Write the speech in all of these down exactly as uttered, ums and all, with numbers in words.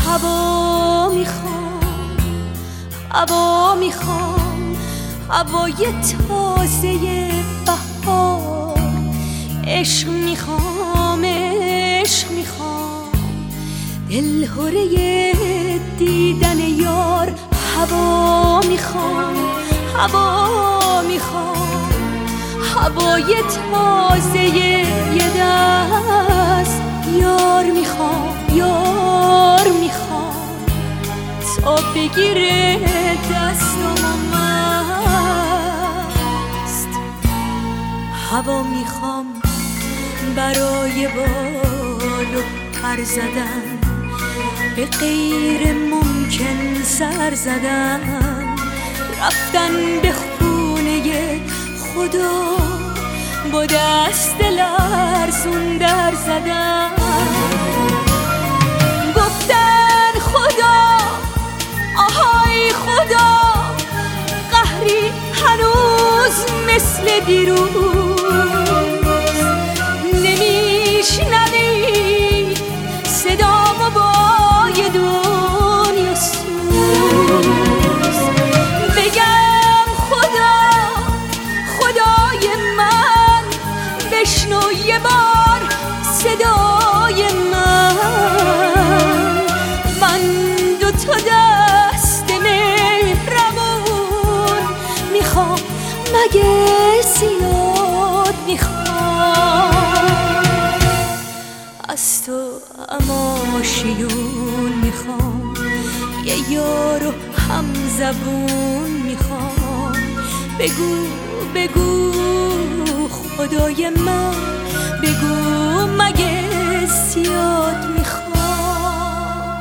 هوا میخوام، هوا میخوام، هوای تازه بهار. عشق میخوام، عشق میخوام، دلهره دیدن یار. هوا میخوام، هوا میخوام، هوای تازه یه دست. یار میخوام، یار میخوام، تا بگیره دستم مست. هوا میخوام برای بال و پر زدن، به غیر ممکن سر زدن، رفتن به خونه خدا، با دست لرزون در زدن. گفتن خدا، آهای خدا، قهری هنوز مثل دیروز. نمیشنوی صدامو با یه دنیا سوز. بگم خدا، خدای من، بشنو یه بار صدای من. من دو تا دست مهربون میخوام، مگه زیاد میخوام؟ از تو اماشیون میخوام، یه یار و هم زبون میخوام. بگو بگو خدای من، بگو مگه زیاد میخوام؟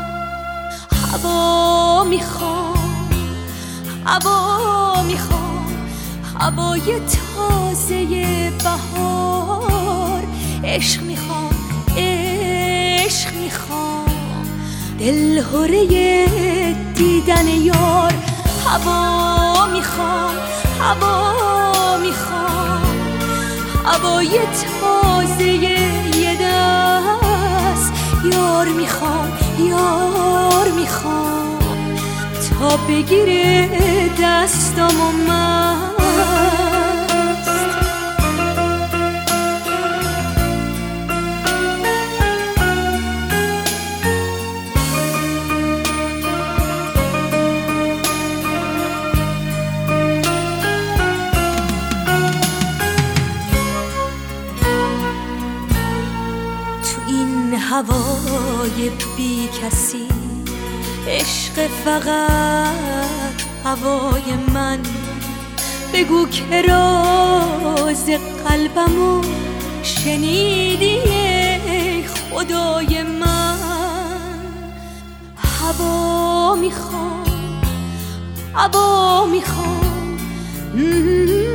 هوا میخوام، هوا میخوام، هوای تازه بهار. عشق میخوام، عشق میخوام، دلهره دیدن یار. هوا میخوام، هوا میخوام، هوای تازه یه دست. یار میخوام، یار میخوام، تا بگیره دستم و مست. هوای بی کسی، عشق فقط هوای من. بگو که راز قلبمو شنیدی ای خدای من. هوا میخوام، هوا میخوام،